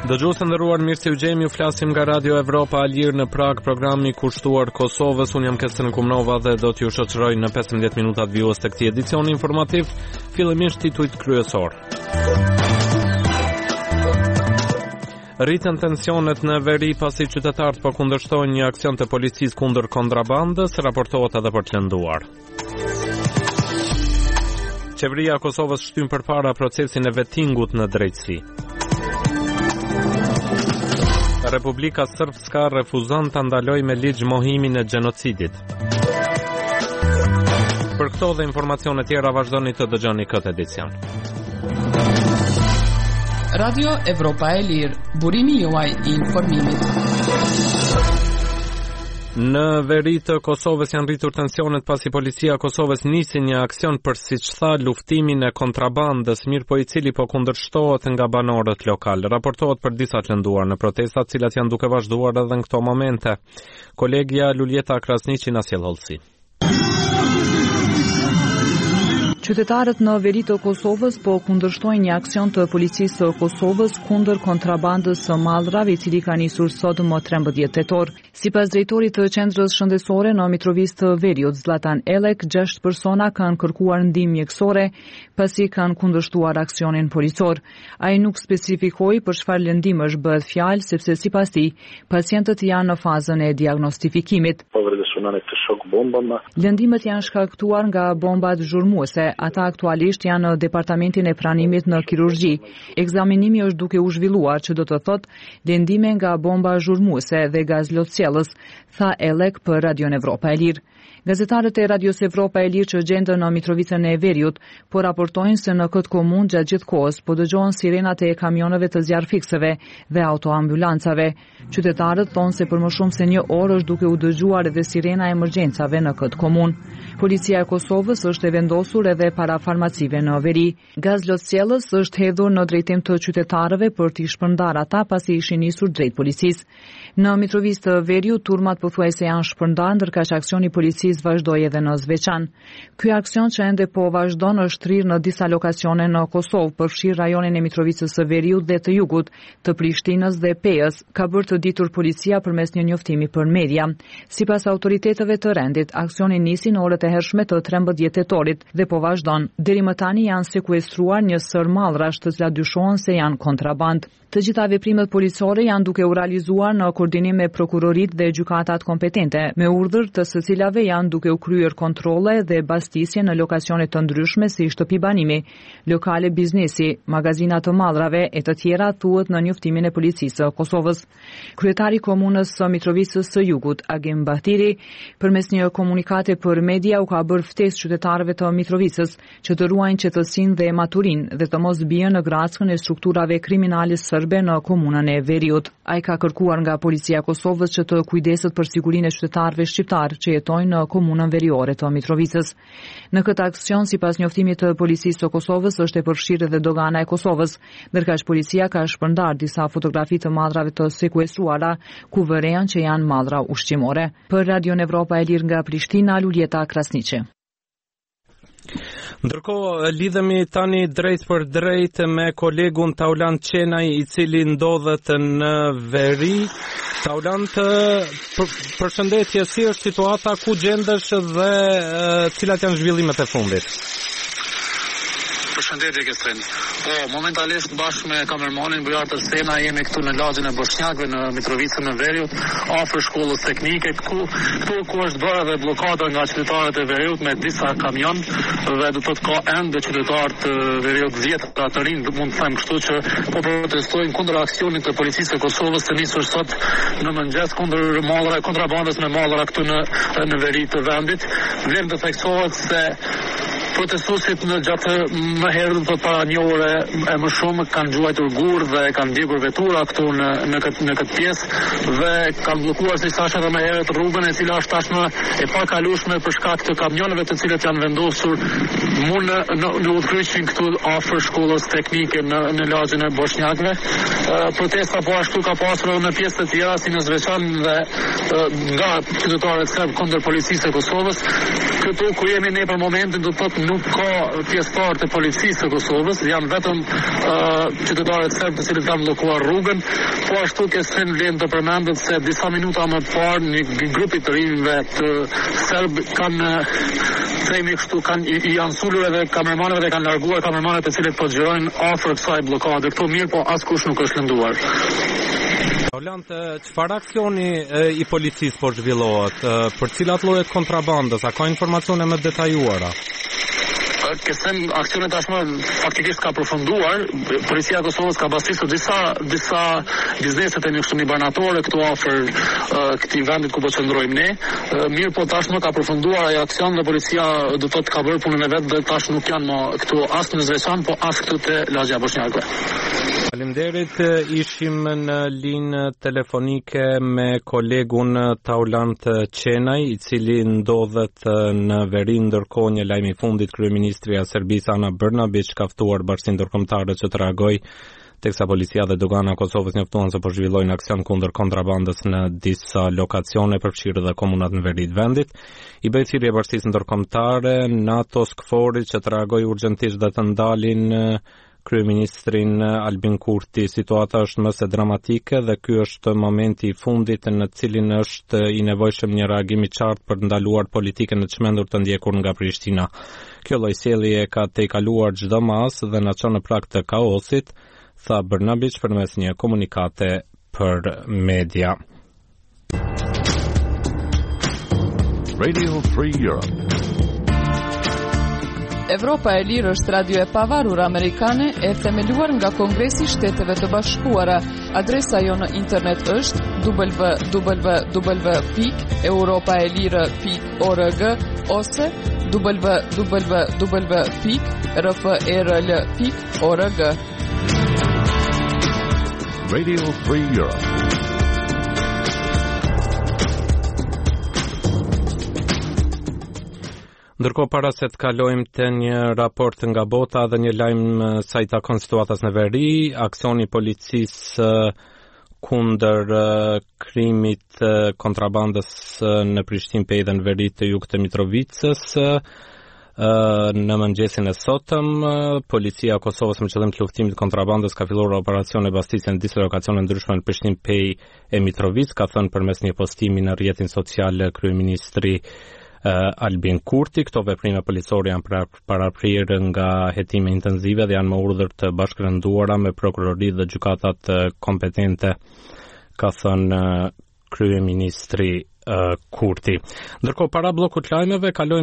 Dëgjues të nderuar, mirë se u gjejmë, ju flasim nga Radio Evropa Alir në Prag, programi kushtuar Kosovës. Unë jam Kestën Kumnova dhe do t'ju shoqëroj në 15 minutat vjues të këtij edicioni informativ, fillimisht titujt kryesor. Rritën tensionet në veri pasi qytetarët po kundërshtojnë një aksion të policisë kundër kontrabandës, raportohet edhe për të lënduar. Qeveria e Kosovës shtyn përpara procesin e vettingut në drejtësi. Republika Srpska refuzon të ndalojë me ligj mohimin e gjenocidit. Për këto dhe informacione tjera vazhdoni të dëgjoni këtë edicion. Radio Evropa e Lirë, burimi juaj i informimit. Në veri të Kosovës janë rritur tensionet pasi policia e Kosovës nisi një aksion për, siç tha, luftimin e kontrabandës, mirëpo i cili po kundërshtohet nga banorët lokal. Raportohet për disa të lënduar në protestat, cilat janë duke vazhduar edhe në këto momente. Kolegja Luljeta Krasniqi na sjell hollësi. Qytetarët në veri të Kosovës po kundërshtojnë një aksion të policisë së Kosovës kundër kontrabandës së mallrave, i cili ka nisur sot më 13 tetor. Sipas drejtorit të qendrës shëndetësore në Mitrovic të Veriut, Zlatan Elek, 6 persona kanë kërkuar ndihmë mjekësore pasi kanë kundërshtuar aksionin policor. Ai nuk specifikoi për çfarë lëndimësh bëhet fjalë, sepse sipas tij, pacientët janë në fazën e diagnostifikimit. Lëndimet janë shkaktuar nga bombat zhurmuese. Ata aktualisht janë në departamentin e pranimit në kirurgji. Ekzaminimi është duke u zhvilluar, që do të thotë lëndime nga bomba zhurmuese dhe gaz lotësjellës, tha Elek për Radio Evropa e Lirë. Gazetarët e Radios Evropa e Lirë që gjenden në Mitrovicën e Veriut po raportojnë se në këtë komunë gjatë gjithë kohës po dëgjohen sirenat e kamioneve të zjarrfikseve dhe autoambulancave. Qytetarët thonë se për më shumë se një orë është duke u dëgjuar edhe sirena e emergjencave në këtë komunë. Policia e Kosovës është e vendosur edhe para farmacive në veri. Gaz lotësjellës është hedhur në drejtim të qytetarëve për t'i shpërndar ata pasi ishin nisur drejt policisë. Në Mitrovic të Veriut, turmat pothuajse janë shpërndar, ndërka që aksioni policisë vazhdoi edhe në Zveçan. Ky aksion që ende po vazhdon është rrirë në disa lokasione në Kosovë, përfshirë rajonin e Mitrovicës së Veriut dhe të jugut, të Prishtinës dhe Pejës, ka bërë të ditur policia përmes një njoftimi për media. Sipas autoriteteve të rendit, aksioni nisi në orët e hershme të 13 tetorit dhe po vazhdon. Deri më tani janë sekuestruar një sër mallrash, të cilat dyshohen se janë kontraband. Të gjitha veprimet policore janë duke u realizuar në koordinim me prokuroritë dhe gjykatat kompetente, me urdhër të së cilave janë duke u kryer kontrolle dhe bastisje në lokasione të ndryshme si shtëpi banimi, lokale biznesi, magazina të mallrave e të tjera, thuhet në njoftimin e policisë së Kosovës. Kryetari i komunës së Mitrovicës së Jugut, Agim Bahtiri, përmes një komunikati për media u ka bërë ftesë qytetarëve të Mitrovicës që të ruajnë qetësinë dhe maturinë dhe të mos bien në grackën e strukturave kriminale serbe në komunën e Veriut. Ai ka kërkuar nga policia e Kosovës që të kujdeset për sigurinë e qytetarëve shqiptar që jetojnë në komunën veriore të Mitrovicës. Në këtë aksion, sipas njoftimit të policisë së Kosovës, është e përfshirë edhe dogana e Kosovës, ndërkaq policia ka shpërndar disa fotografi të mallrave të sekuestruara, ku vërejan që janë mallra ushqimore. Për Radio Evropa e Lirë nga Prishtina, Luljeta Krasniqi. Ndërkohë, lidhemi tani drejt për drejt me kolegun Taulant Qenaj, i cili ndodhet në veri. Taulant, përshëndetje, si është situata, ku gjendesh dhe cilat janë zhvillimet e fundit? Përshëndetje Kestrin. Po, momentalisht bashkë me kamermanin Bujar Tërsena jemi këtu në lagjin e Bosnjakëve në Mitrovicën në Veriut, afër shkollës teknike, ku është bërë edhe blokada nga qytetarët e Veriut me disa kamion dhe do të ka ende qytetarët e Veriut 10 të rinj, mund të them kështu, që po protestojnë kundër aksionit të policisë së Kosovës të nisur sot në mëngjes kundër kontrabandës me mallra këtu në veri të vendit. Vlen të theksohet se protestuesit në gjatë më herët për para një ore e më shumë kanë gjuajtur gur dhe kanë ndjekur vetura këtu në këtë pjesë dhe kanë bllokuar, si thash edhe më herët, rrugën e cila është tashmë e pakalueshme për shkak të kamioneve të cilët janë vendosur në udhëheqjen këtu afër shkollës teknike në lagjin e Bosnjakëve. Protesta po ashtu ka pasur edhe në pjesë të tjera si në Zveçan dhe nga qytetarët serb kundër policisë së Kosovës. Këtu ku jemi ne për momentin do të thotë nuk ka pjesëtarë të policisë së Kosovës, janë vetëm qytetarët serbë të cilët kanë bllokuar rrugën, po ashtu kesin vlen të përmendet se disa minuta më parë një grup i të rinjve të serb kanë themi kështu janë sulur edhe kamermanëve dhe kanë larguar kamermanët të cilët po xhirojnë afër kësaj bllokade. Këto mirë, po askush nuk është lënduar. Roland, çfarë aksioni i policisë po zhvillohet? Për cilat lloje kontrabandës? A ka informacione më detajuara? Kësem aksionet tashmë faktikisht ka përfunduar. Policia e Kosovës ka basisur disa bizneset e një banatore këtu afër këtij vendit ku po qëndrojmë ne. Mirë, po tashmë ka përfunduar ai aksion dhe policia do të ka bërë punën e vet dhe tash nuk janë më këtu as në Zveçan, po as këtu te lagja bosnjake. Faleminderit, ishim në linë telefonike me kolegun Taulant Qenaj, i cili ndodhet në veri, ndërkohë një lajm i fundit kryeministri i Serbisë Ana Brnabić ka ftuar bashkinë ndërkombëtare që të reagojë, teksa policia dhe dogana e Kosovës njoftuan se po zhvillojnë aksion kundër kontrabandës në disa lokacione, përfshirë dhe komunat në veri të vendit. I bëj thirrje bashkisë ndërkombëtare NATO-s KFOR-i që të reagojë urgjentisht dhe të ndalin kryeministrin Albin Kurti. Situata është më se dramatike dhe ky është momenti i fundit në cilin është i nevojshëm një reagim i qartë për të ndaluar politikën e çmendur të ndjekur nga Prishtina. Kjo lloj sjellje ka tejkaluar çdo mas dhe na çon në prag të kaosit, tha Brnabić përmes një komunikate për media. Radio Free Europe. Evropa e Lirë është radio e pavarur amerikane e themeluar nga Kongresi i Shteteve të Bashkuara. Adresa jo në internet është www.europaelire.org ose www.rferl.org. Radio Free Europe. Ndërkohë, para se të kalojmë te një raport nga bota dhe një lajm sa i takon situatës në veri, aksioni policisë kundër krimit kontrabandës në Prishtinë pe në veri të jug të Mitrovicës. Në mëngjesin e sotëm, policia e Kosovës me qëllim të luftimit kontrabandës ka filluar operacione bastise në disa lokacione ndryshme në Prishtinë pe e Mitrovicë, ka thënë përmes një postimi në rrjetin social kryeministri Albin Kurti. Këto veprime policore janë paraprirë nga hetime intenzive dhe janë më urdhër të bashkërënduara me prokurori dhe gjykatat kompetente, ka thënë kryeministri Kurti. Ndërkohë, para bllokut lajmeve kalojmë